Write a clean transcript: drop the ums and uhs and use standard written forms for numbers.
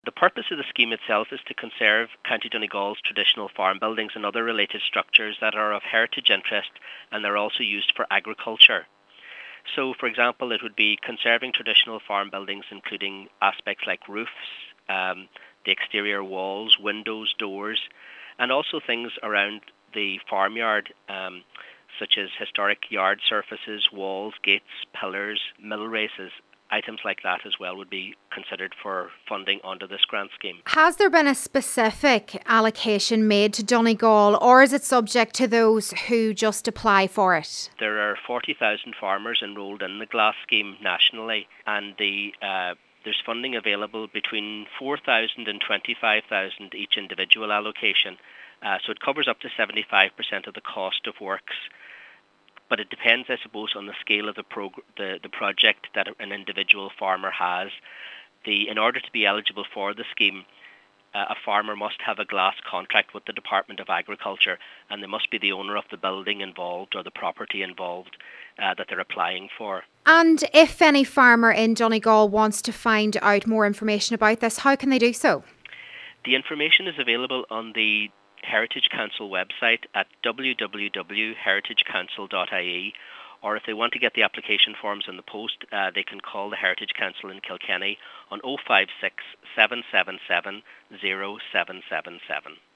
The purpose of the scheme itself is to conserve County Donegal's traditional farm buildings and other related structures that are of heritage interest, and they're also used for agriculture. So, for example, it would be conserving traditional farm buildings, including aspects like roofs, the exterior walls, windows, doors, and also things around the farmyard, such as historic yard surfaces, walls, gates, pillars, mill races. Items like that as well would be considered for funding under this grant scheme. Has there been a specific allocation made to Donegal, or is it subject to those who just apply for it? There are 40,000 farmers enrolled in the GLAS scheme nationally, and there's funding available between 4,000 and 25,000 each individual allocation. So it covers up to 75% of the cost of works. But it depends, I suppose, on the scale of the project that an individual farmer has. In order to be eligible for the scheme, a farmer must have a GLAS contract with the Department of Agriculture, and they must be the owner of the building involved or the property involved that they're applying for. And if any farmer in Donegal wants to find out more information about this, how can they do so? The information is available on the Heritage Council website at www.heritagecouncil.ie, or if they want to get the application forms in the post, they can call the Heritage Council in Kilkenny on 056 777 0777.